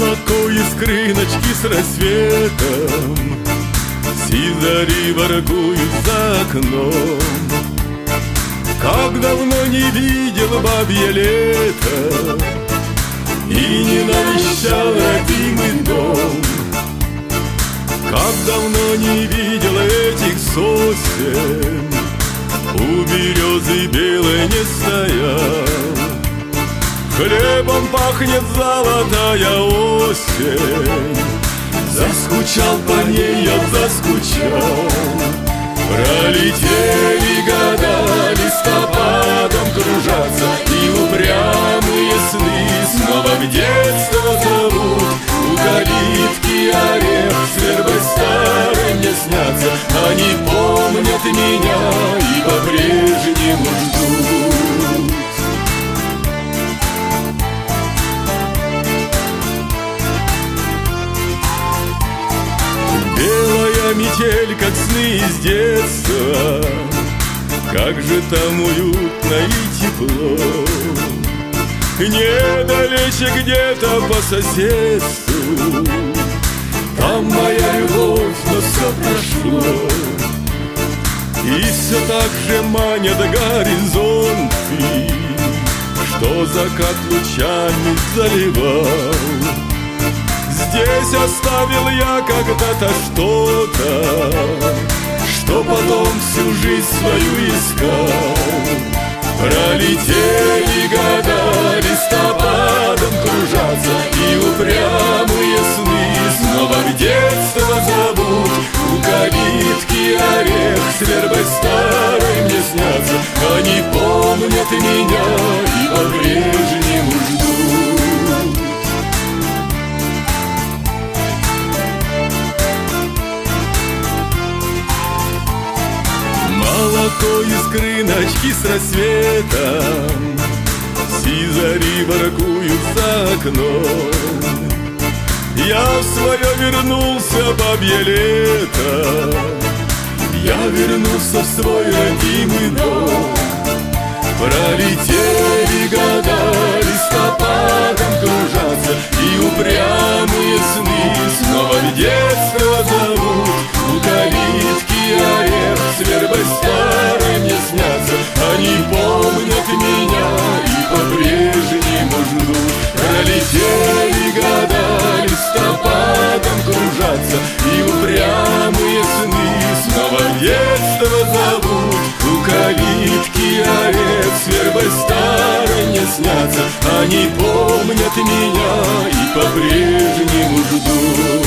Молоко из крыночки с рассветом, сизари воркуют за окном. Как давно не видел бабье лето и не навещал родимый дом. Как давно не видел этих сосен, у березы белой не стоял. Хлебом пахнет золотая осень, заскучал по ней я, заскучал. Пролетели года, листопадом кружатся, и упрямые сны снова в детство зовут. У калитки орех с вербой старой мне снятся, они помнят меня и по-прежнему ждут. Белая метель, как сны из детства, как же там уютно и тепло. Недалече где-то по соседству, там моя любовь, но все прошло. И все так же манят горизонты, что закат лучами заливал. Здесь оставил я когда-то что-то, что потом всю жизнь свою искал. Пролетели года, листопадом кружатся, и упрямые сны снова в детство зовут. У калитки орех с вербой старой мне снятся, они помнят меня и по-прежнему ждут. Молоко из крыночки с рассветом, сизари воркуют за окном. Я в свое вернулся, бабье лето, я вернулся в свой родимый дом. Пролетели года, листопадом кружатся, и упрямые сны снова в детство зовут. У калитки орех с вербой старой мне снятся, они помнят меня и по-прежнему ждут. Пролетели года, листопадом кружатся, и упрямые сны снова в детство зовут. У калитки орех с вербой старой мне снятся, они помнят меня и по-прежнему ждут.